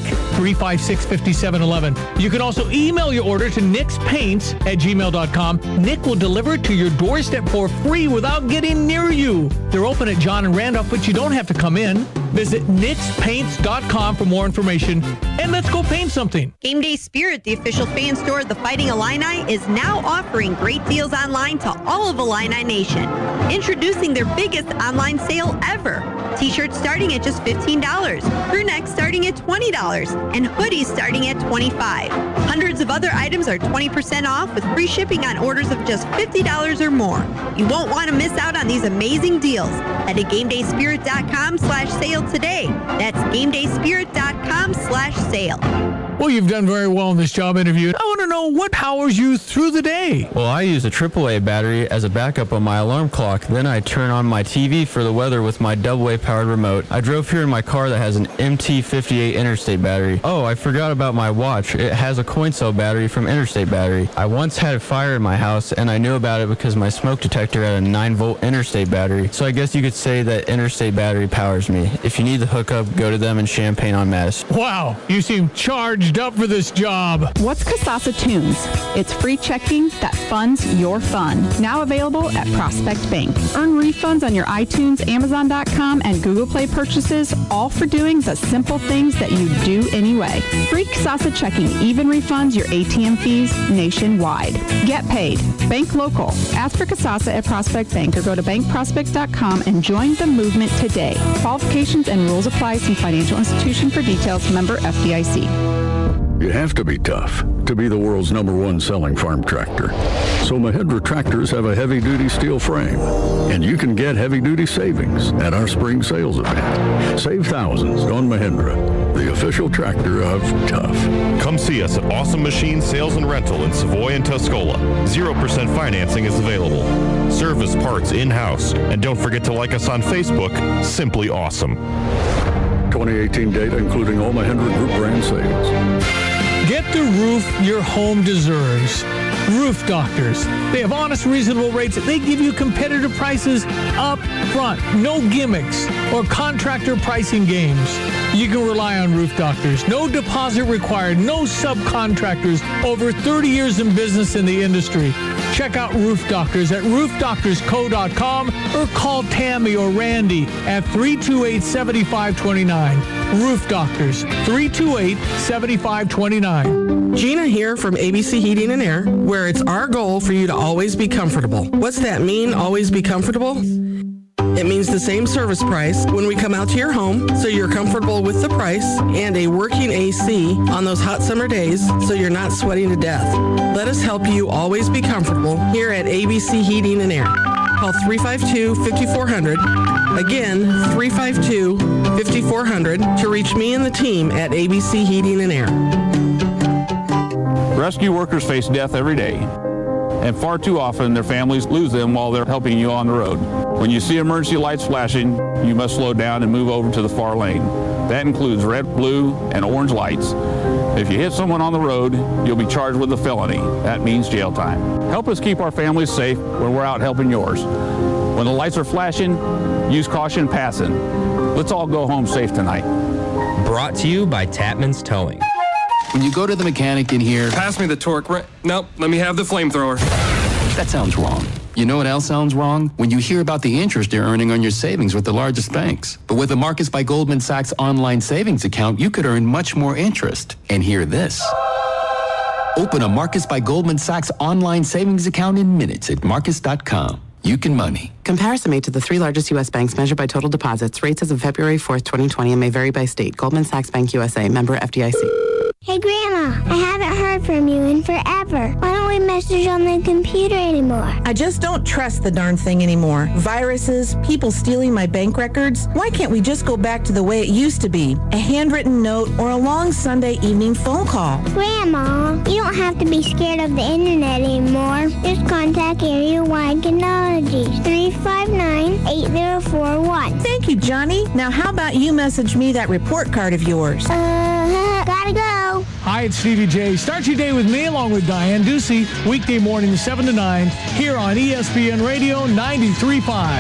356-5711. You can also email your order to nickspaints@gmail.com. Nick will deliver it to your doorstep for free without getting near you. They're open at John and Randolph, but you don't have to come in. Visit nickspaints.com for more information, and let's go paint something. Game Day Spirit, the official fan store of the Fighting Illini, is now offering great deals online to all of Illini Nation. Introducing their biggest online sale ever. T-shirts starting at just $15, crew necks starting at $20, and hoodies starting at $25. Hundreds of other items are 20% off with free shipping on orders of just $50 or more. You won't want to miss out on these amazing deals. Head to GameDaySpirit.com/sale today. That's GameDaySpirit.com/sale. Well, you've done very well in this job interview. I want to know what powers you through the day. Well, I use a AAA battery as a backup on my alarm clock. Then I turn on my TV for the weather with my AA powered remote. I drove here in my car that has an MT58 Interstate battery. Oh, I forgot about my watch. It has a coin cell battery from Interstate Battery. I once had a fire in my house, and I knew about it because my smoke detector had a 9-volt Interstate battery. So I guess you could say that Interstate Battery powers me. If you need the hookup, go to them in Champaign on Madison. Wow, you seem charged up for this job. What's Kasasa Tunes? It's free checking that funds your fun. Now available at Prospect Bank. Earn refunds on your iTunes, Amazon.com, and Google Play purchases, all for doing the simple things that you do anyway. Free Kasasa checking even refunds your ATM fees nationwide. Get paid. Bank local. Ask for Kasasa at Prospect Bank or go to bankprospect.com and join the movement today. Qualifications and rules apply. See financial institution for details. Member FDIC. You have to be tough to be the world's #1 selling farm tractor. So Mahindra tractors have a heavy-duty steel frame, and you can get heavy-duty savings at our spring sales event. Save thousands on Mahindra, the official tractor of tough. Come see us at Awesome Machine Sales and Rental in Savoy and Tuscola. 0% financing is available. Service parts in-house. And don't forget to like us on Facebook, Simply Awesome. 2018 data including all Mahindra Group brand sales. Get the roof your home deserves. Roof Doctors. They have honest, reasonable rates. They give you competitive prices up front. No gimmicks or contractor pricing games. You can rely on Roof Doctors. No deposit required. No subcontractors. Over 30 years in business in the industry. Check out Roof Doctors at roofdoctorsco.com or call Tammy or Randy at 328-7529. Roof Doctors, 328-7529. Gina here from ABC Heating and Air, where it's our goal for you to always be comfortable. What's that mean, always be comfortable? It means the same service price when we come out to your home, so you're comfortable with the price, and a working AC on those hot summer days, so you're not sweating to death. Let us help you always be comfortable here at ABC Heating and Air. Call 352-5400. Again, 352-5400 to reach me and the team at ABC Heating and Air. Rescue workers face death every day, and far too often their families lose them while they're helping you on the road. When you see emergency lights flashing, you must slow down and move over to the far lane. That includes red, blue, and orange lights. If you hit someone on the road, you'll be charged with a felony. That means jail time. Help us keep our families safe when we're out helping yours. When the lights are flashing, use caution passing. Let's all go home safe tonight. Brought to you by Tapman's Towing. When you go to the mechanic in here... Pass me the torque. Nope, let me have the flamethrower. That sounds wrong. You know what else sounds wrong? When you hear about the interest you're earning on your savings with the largest banks. But with a Marcus by Goldman Sachs online savings account, you could earn much more interest. And hear this. Open a Marcus by Goldman Sachs online savings account in minutes at marcus.com. You can money. Comparison made to the 3 largest U.S. banks measured by total deposits. Rates as of February 4th, 2020 and may vary by state. Goldman Sachs Bank USA, member FDIC. Hey, Grandma, I haven't heard from you in forever. Why don't we message on the computer anymore? I just don't trust the darn thing anymore. Viruses, people stealing my bank records. Why can't we just go back to the way it used to be? A handwritten note or a long Sunday evening phone call. Grandma, you don't have to be scared of the internet anymore. Just contact Area-Wide Technologies, 359-8041. Thank you, Johnny. Now how about you message me that report card of yours? Gotta go. Hi, it's Stevie J. Start your day with me along with Diane Ducey, weekday morning 7 to 9, here on ESPN Radio 93.5.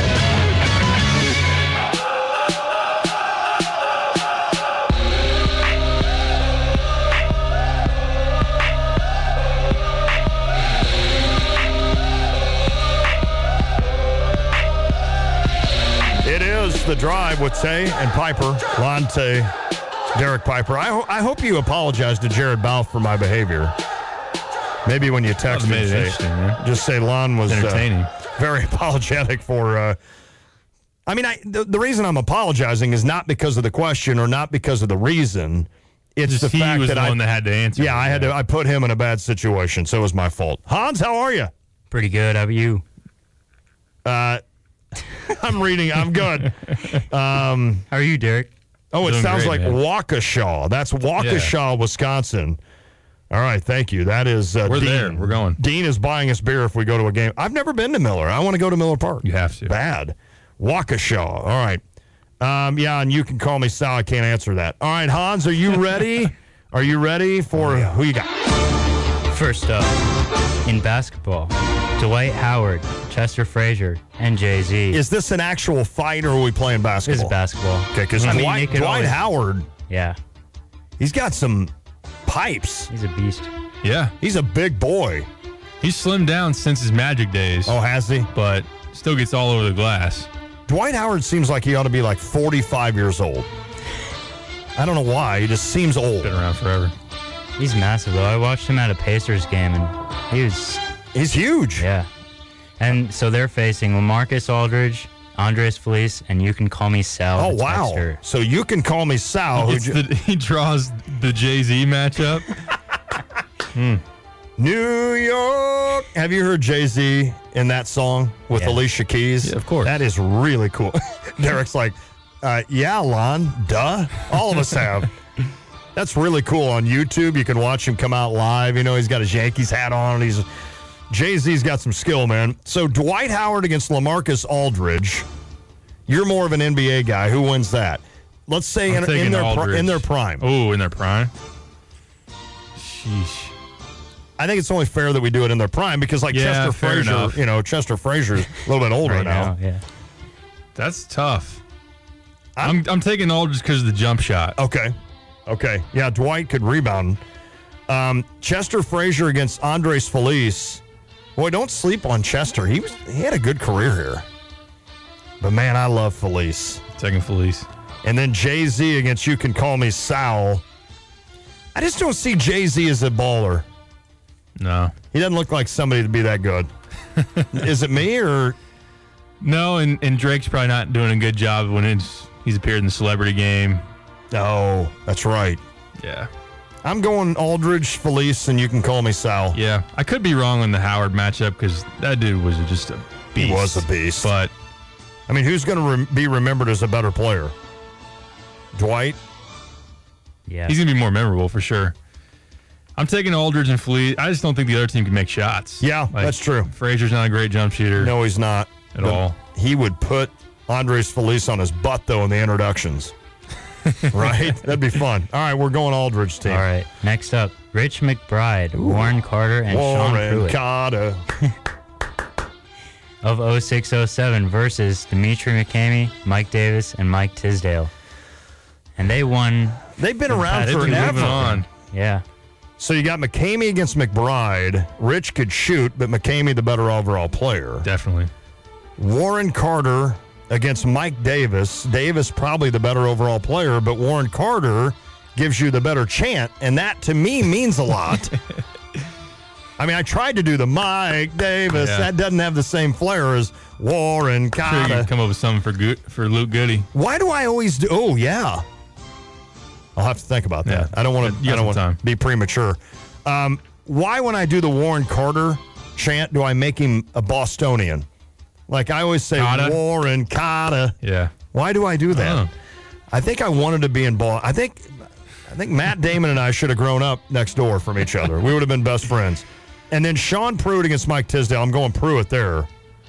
It is The Drive with Tay and Piper. Lonte, Derek Piper. I hope you apologize to Jared Balfe for my behavior. Maybe when you text me, just say Lon was entertaining. Very apologetic for. The reason I'm apologizing is not because of the question or not because of the reason. It's just the fact was that the one that had to answer. Yeah, I put him in a bad situation, so it was my fault. Hans, how are you? Pretty good. How about you? I'm reading. I'm good. How are you, Derek? Oh, it Doing sounds great, like man. Waukesha. That's Waukesha, Wisconsin. All right, thank you. That is We're Dean. there. We're going. Dean is buying us beer if we go to a game. I've never been to Miller. I want to go to Miller Park. You have to. Bad. Waukesha. All right. Yeah, and you can call me Sal. I can't answer that. All right, Hans, are you ready? Are you ready for who you got? First up, in basketball, Dwight Howard, Chester Frazier, and Jay-Z. Is this an actual fight or are we playing basketball? This is basketball. Okay, because Dwight Howard, yeah, he's got some pipes. He's a beast. Yeah. He's a big boy. He's slimmed down since his Magic days. Oh, has he? But still gets all over the glass. Dwight Howard seems like he ought to be like 45 years old. I don't know why. He just seems old. Been around forever. He's massive, though. I watched him at a Pacers game, and he's huge. Yeah. And so they're facing LaMarcus Aldridge, Andres Feliz, and You Can Call Me Sal. Oh, wow. Texter. So You Can Call Me Sal. He draws the Jay-Z matchup. New York. Have you heard Jay-Z in that song with Alicia Keys? Yeah, of course. That is really cool. Derek's like, yeah, Lon, duh. All of us have. That's really cool. On YouTube, you can watch him come out live. You know, he's got his Yankees hat on. Jay-Z's got some skill, man. So Dwight Howard against LaMarcus Aldridge. You're more of an NBA guy. Who wins that? Let's say in their prime. Oh, in their prime? Sheesh. I think it's only fair that we do it in their prime because, Chester Frazier, Chester Frazier's a little bit older now. Yeah. That's tough. I'm taking Aldridge because of the jump shot. Okay. Yeah, Dwight could rebound. Chester Frazier against Andres Feliz. Boy, don't sleep on Chester. He had a good career here. But, man, I love Feliz. Taking Feliz. And then Jay-Z against You Can Call Me Sal. I just don't see Jay-Z as a baller. No. He doesn't look like somebody to be that good. Is it me or? No, and Drake's probably not doing a good job when he's appeared in the celebrity game. Oh, that's right. Yeah. I'm going Aldridge, Feliz, and You Can Call Me Sal. Yeah. I could be wrong on the Howard matchup because that dude was just a beast. He was a beast. But, I mean, who's going to be remembered as a better player? Dwight? Yeah. He's going to be more memorable for sure. I'm taking Aldridge and Feliz. I just don't think the other team can make shots. Yeah, that's true. Frazier's not a great jump shooter. No, he's not. At all. He would put Andres Feliz on his butt, though, in the introductions. Right? That'd be fun. All right, we're going Aldridge team. All right, next up, Rich McBride, Warren Carter, and Sean Pruitt. Carter. Of 06-07 versus Dimitri McCamey, Mike Davis, and Mike Tisdale. And they won. They've been around forever. Moving on. Yeah. So you got McCamey against McBride. Rich could shoot, but McCamey the better overall player. Definitely. Warren Carter against Mike Davis. Davis probably the better overall player, but Warren Carter gives you the better chant, and that to me means a lot. I mean, I tried to do the Mike Davis. Yeah. That doesn't have the same flair as Warren Carter. Sure, you can come up with something for Luke Goody. Why do I always do? Oh yeah, I'll have to think about that. Yeah. I don't want to be premature. Why, when I do the Warren Carter chant, do I make him a Bostonian? Like I always say, Carter. Warren Carter. Yeah. Why do I do that? Oh. I think I wanted to be in Boston. I think Matt Damon and I should have grown up next door from each other. We would have been best friends. And then Sean Pruitt against Mike Tisdale. I'm going Pruitt there.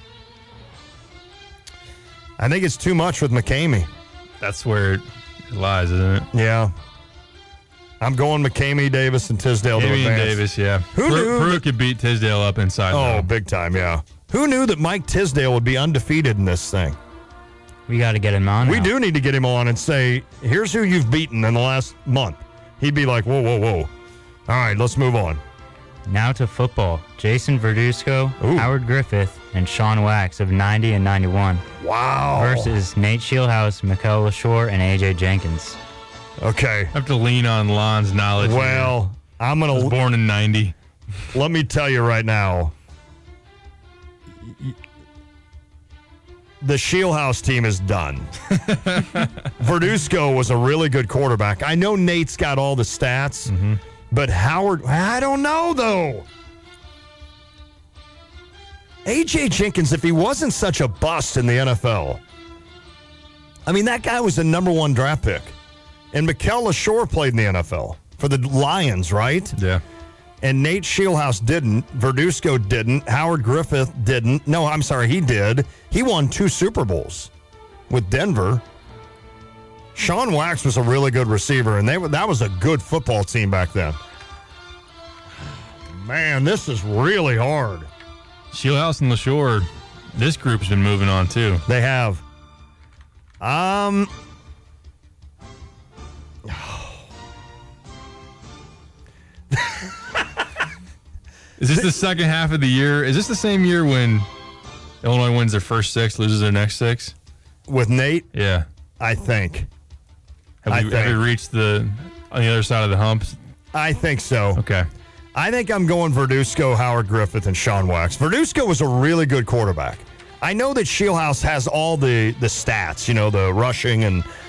I think it's too much with McCamey. That's where it lies, isn't it? Yeah. I'm going McCamey, Davis, and Tisdale to advance. And Davis, yeah. Pruitt could beat Tisdale up inside. Oh, big time, yeah. Who knew that Mike Tisdale would be undefeated in this thing? We got to get him on. We do need to get him on and say, here's who you've beaten in the last month. He'd be like, whoa, whoa, whoa. All right, let's move on. Now to football. Jason Verduzco, Howard Griffith, and Sean Wax of 90 and 91. Wow. Versus Nate Shieldhouse, Mikael LaShore, and AJ Jenkins. Okay. I have to lean on Lon's knowledge. Well, I'm going to... I was born in 90. Let me tell you right now. The Shieldhouse team is done. Verduzco was a really good quarterback. I know Nate's got all the stats, but Howard, I don't know, though. A.J. Jenkins, if he wasn't such a bust in the NFL, I mean, that guy was the #1 draft pick. And Mikael LaShore played in the NFL for the Lions, right? Yeah. And Nate Shieldhouse didn't. Verduzco didn't. Howard Griffith didn't. No, I'm sorry, he did. He won 2 Super Bowls with Denver. Sean Wax was a really good receiver, and that was a good football team back then. Man, this is really hard. Shieldhouse and LaShore, this group's been moving on, too. They have. Is this the second half of the year? Is this the same year when Illinois wins their first 6, loses their next 6? With Nate? Yeah. I think. Have we reached on the other side of the humps? I think so. Okay. I think I'm going Verduzco, Howard Griffith, and Sean Wax. Verduzco was a really good quarterback. I know that Shieldhouse has all the stats, the rushing and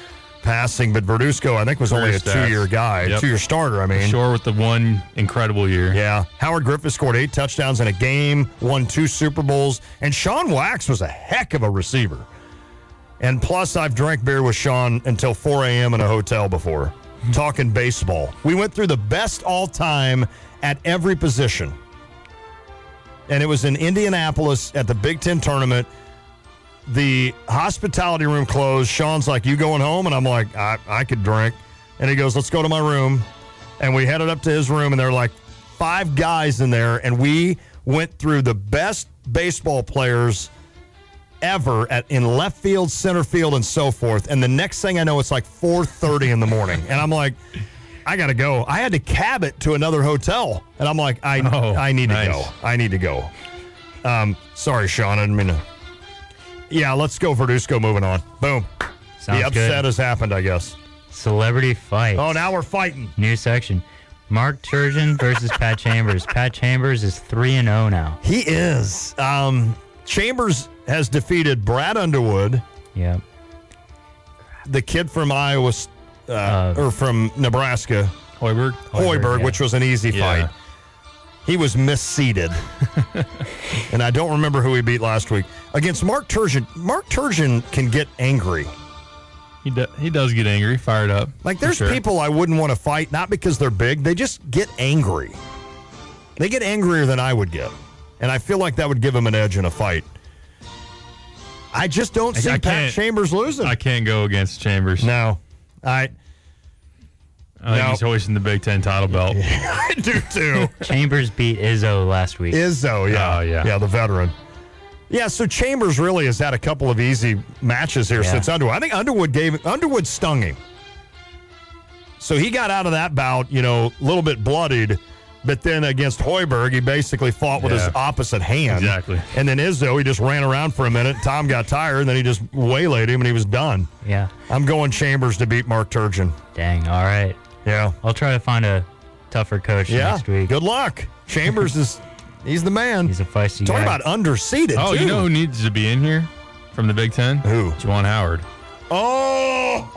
passing, but Verduzco, I think, was only a 2-year guy, 2-year starter, I mean. Sure, with the one incredible year. Yeah. Howard Griffith scored 8 touchdowns in a game, won 2 Super Bowls, and Sean Wax was a heck of a receiver. And plus, I've drank beer with Sean until 4 a.m. in a hotel before, talking baseball. We went through the best all-time at every position. And it was in Indianapolis at the Big Ten tournament. The hospitality room closed. Sean's like, you going home? And I'm like, I could drink. And he goes, let's go to my room. And we headed up to his room, and there were like 5 guys in there. And we went through the best baseball players ever in left field, center field, and so forth. And the next thing I know, it's like 4:30 in the morning. And I'm like, I got to go. I had to cab it to another hotel. And I'm like, I need to go. I need to go. Sorry, Sean. I didn't mean to. Yeah, let's go Verduzco. Moving on. Boom. Sounds the upset good. has happened, I guess. Celebrity fight. Oh, now we're fighting. New section. Mark Turgeon versus Pat Chambers. Pat Chambers is 3-0 now. He is. Chambers has defeated Brad Underwood. Yep. The kid from Iowa, or from Nebraska. Hoiberg, yeah. which was an easy fight. He was misseeded. And I don't remember who he beat last week. Against Mark Turgeon. Mark Turgeon can get angry. He does get angry, fired up. Like, there's people I wouldn't want to fight, not because they're big. They just get angry. They get angrier than I would get. And I feel like that would give him an edge in a fight. I just don't see Pat Chambers losing. I can't go against Chambers. No. I think he's hoisting the Big Ten title belt. I do too. Chambers beat Izzo last week. Izzo, yeah. Oh, yeah. Yeah, the veteran. Yeah, so Chambers really has had a couple of easy matches here since Underwood. I think Underwood stung him. So he got out of that bout, a little bit bloodied, but then against Hoiberg, he basically fought with his opposite hand. Exactly. And then Izzo, he just ran around for a minute. Tom got tired, and then he just waylaid him, and he was done. Yeah. I'm going Chambers to beat Mark Turgeon. Dang, all right. Yeah. I'll try to find a tougher coach next week. Good luck. Chambers he's the man. He's a feisty Talking guy. about underseated, Oh, too. you know who needs to be in here from the Big Ten? Who? Juwan Howard. Oh!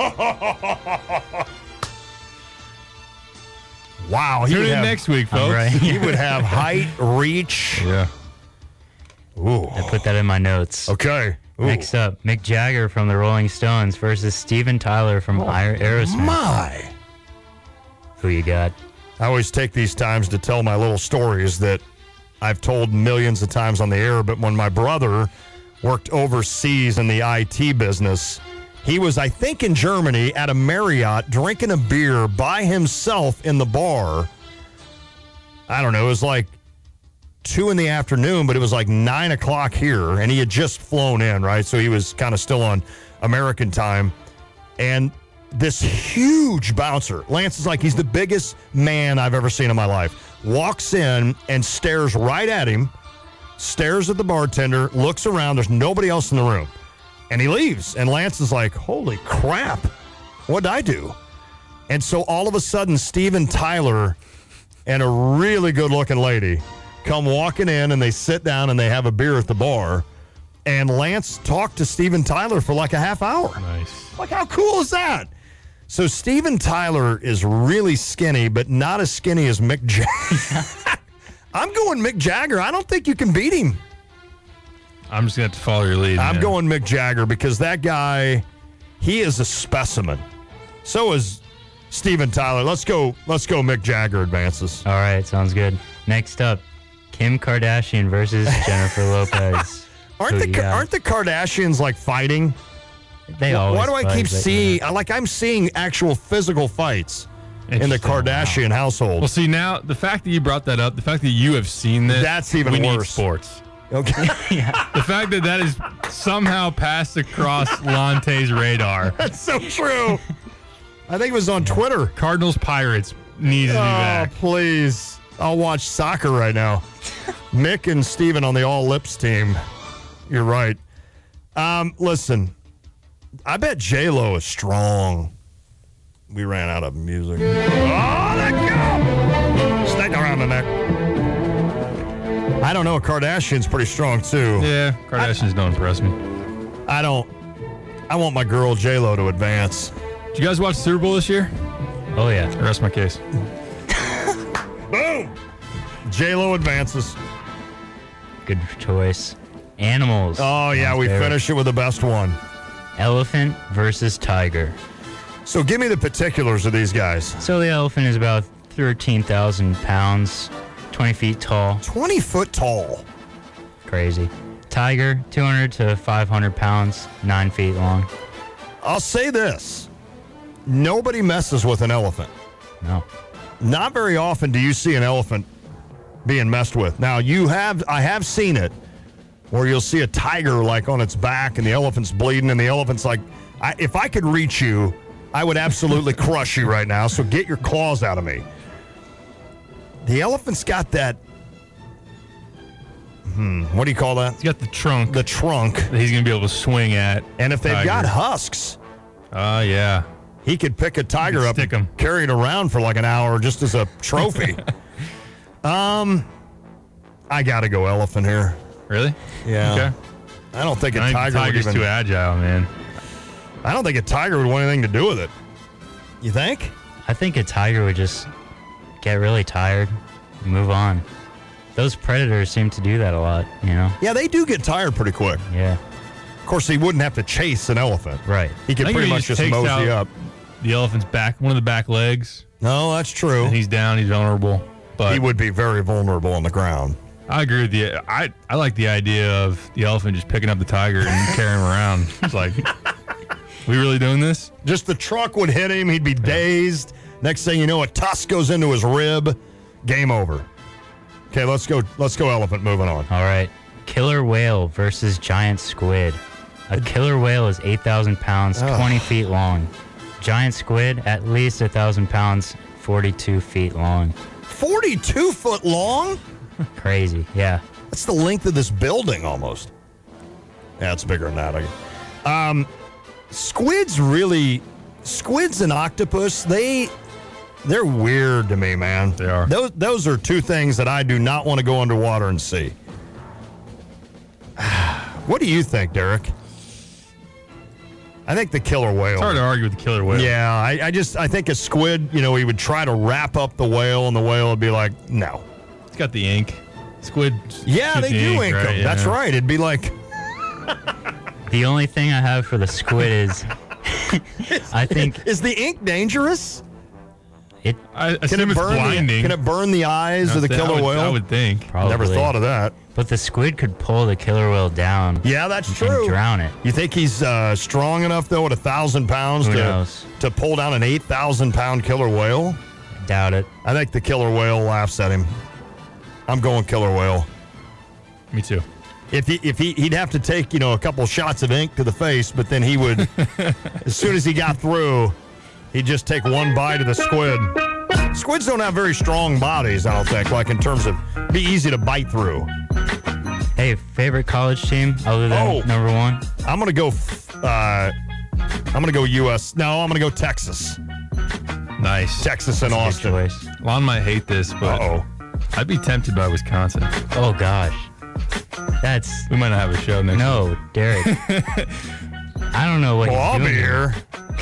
Wow. Tune in next week, folks. Right. He would have height, reach. Yeah. Ooh. I put that in my notes. Okay. Ooh. Next up, Mick Jagger from the Rolling Stones versus Steven Tyler from Aerosmith. My. Who you got? I always take these times to tell my little stories that I've told millions of times on the air, but when my brother worked overseas in the IT business, he was, I think, in Germany at a Marriott drinking a beer by himself in the bar. I don't know, it was like 2 in the afternoon, but it was like 9 o'clock here, and he had just flown in, right? So he was kind of still on American time. And this huge bouncer, Lance is like, he's the biggest man I've ever seen in my life, walks in and stares right at him, stares at the bartender, looks around, there's nobody else in the room, and he leaves. And Lance is like, holy crap, what'd I do? And so all of a sudden, Steven Tyler and a really good-looking lady come walking in, and they sit down and they have a beer at the bar, and Lance talked to Steven Tyler for like a half hour. Nice. Like, how cool is that? So Steven Tyler is really skinny, but not as skinny as Mick Jagger. I'm going Mick Jagger. I don't think you can beat him. I'm just going to have to follow your lead. I'm man. going Mick Jagger because that guy, he is a specimen. So is Steven Tyler. Let's go Mick Jagger advances. All right, sounds good. Next up, Kim Kardashian versus Jennifer Lopez. Aren't the Kardashians like fighting? They always Why do I fight, keep but, seeing, I'm seeing actual physical fights in the Kardashian household. Well, see, now, the fact that you brought that up, the fact that you have seen this, that's even we worse. Need sports. Okay. The fact that is somehow passed across Lante's radar. That's so true. I think it was on Twitter. Cardinals Pirates needs to be back. Please. I'll watch soccer right now. Mick and Steven on the All Lips team. You're right. Listen, I bet J-Lo is strong. We ran out of music. Oh, let go! Stick around the neck. I don't know. Kardashian's pretty strong, too. Yeah, Kardashians don't impress me. I want my girl J-Lo to advance. Did you guys watch the Super Bowl this year? Oh, yeah. Rest my case. Boom! J-Lo advances. Good choice. Animals. Oh, yeah, we finished it with the best one. Elephant versus tiger. So give me the particulars of these guys. So the elephant is about 13,000 pounds, 20 feet tall. 20 foot tall. Crazy. Tiger, 200 to 500 pounds, 9 feet long. I'll say this. Nobody messes with an elephant. No. Not very often do you see an elephant being messed with. Now, I have seen it where you'll see a tiger like on its back and the elephant's bleeding and the elephant's like, if I could reach you, I would absolutely crush you right now, so get your claws out of me. The elephant's got that, what do you call that? He's got the trunk. The trunk. That he's going to be able to swing at. And if they've got husks. Yeah. He could pick a tiger up and carry it around for like an hour just as a trophy. I got to go elephant here. Really? Yeah. Okay. I don't think I think the tiger's too agile, man. I don't think a tiger would want anything to do with it. You think? I think a tiger would just get really tired and move on. Those predators seem to do that a lot, you know? Yeah, they do get tired pretty quick. Yeah. Of course, he wouldn't have to chase an elephant. Right. He could pretty much just mosey up. The elephant's back, one of the back legs. No, that's true. And he's down, he's vulnerable. But he would be very vulnerable on the ground. I agree with you. I like the idea of the elephant just picking up the tiger and carrying him around. It's like, we really doing this? Just the truck would hit him. He'd be dazed. Next thing you know, a tusk goes into his rib. Game over. Okay, let's go elephant. Moving on. All right. Killer whale versus giant squid. A killer whale is 8,000 pounds, 20 feet long. Giant squid, at least 1,000 pounds, 42 feet long. 42 foot long? Crazy, yeah. That's the length of this building almost. Yeah, it's bigger than that. Squids and octopus, they're weird to me, man. They are. Those are two things that I do not want to go underwater and see. What do you think, Derek? I think the killer whale. It's hard to argue with the killer whale. Yeah, I think a squid, he would try to wrap up the whale, and the whale would be like, no. It's got the ink. Squid. Yeah, they do ink them. Right? That's right. It'd be like. The only thing I have for the squid is, I think. Is the ink dangerous? Can it burn the eyes of the killer whale? I would think. Probably. Never thought of that. But the squid could pull the killer whale down. Yeah, that's true. And drown it. You think he's strong enough, though, at 1,000 pounds to pull down an 8,000-pound killer whale? Doubt it. I think the killer whale laughs at him. I'm going killer whale. Me too. If he'd have to take, a couple shots of ink to the face, but then he would, as soon as he got through, he'd just take one bite of the squid. Squids don't have very strong bodies, I don't think, like in terms of be easy to bite through. Hey, favorite college team other than number one? I'm gonna go U.S. No, I'm gonna go Texas. Nice. Texas and Austin. Lon might hate this, but I'd be tempted by Wisconsin. Oh gosh, we might not have a show next week. No, Derek. I don't know what. Well, I'll be here.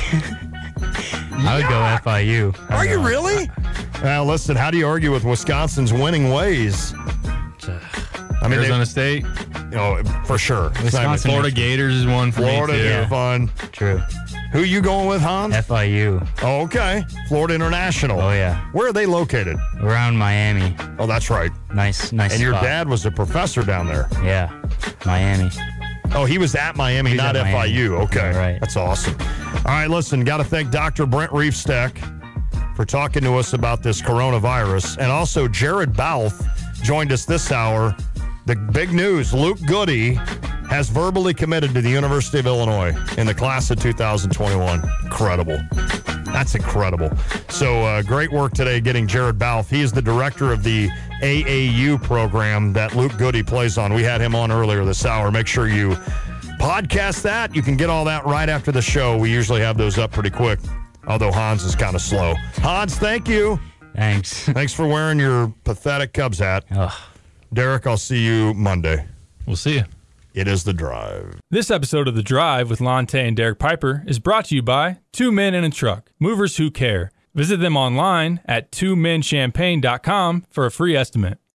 I would go FIU. Are you really? Well, listen, how do you argue with Wisconsin's winning ways? Arizona State? For sure. Wisconsin. Florida Gators is one for Florida me, too. is fun. True. Who you going with, Hans? FIU. Oh, okay. Florida International. Oh, yeah. Where are they located? Around Miami. Oh, that's right. Nice And your spot. dad was a professor down there. Yeah, Miami. Oh, he was at Miami, not at FIU. Miami. Okay. Right. That's awesome. All right, listen, got to thank Dr. Brent Reefsteck for talking to us about this coronavirus. And also, Jared Balfe joined us this hour. The big news, Luke Goody has verbally committed to the University of Illinois in the class of 2021. Incredible. That's incredible. So great work today getting Jared Balfe. He is the director of the AAU program that Luke Goody plays on. We had him on earlier this hour. Make sure you podcast that. You can get all that right after the show. We usually have those up pretty quick, although Hans is kind of slow. Hans, thank you. Thanks. Thanks for wearing your pathetic Cubs hat. Ugh. Derek, I'll see you Monday. We'll see you. It is The Drive. This episode of The Drive with Lonte and Derek Piper is brought to you by Two Men in a Truck, movers who care. Visit them online at twomenchampagne.com for a free estimate.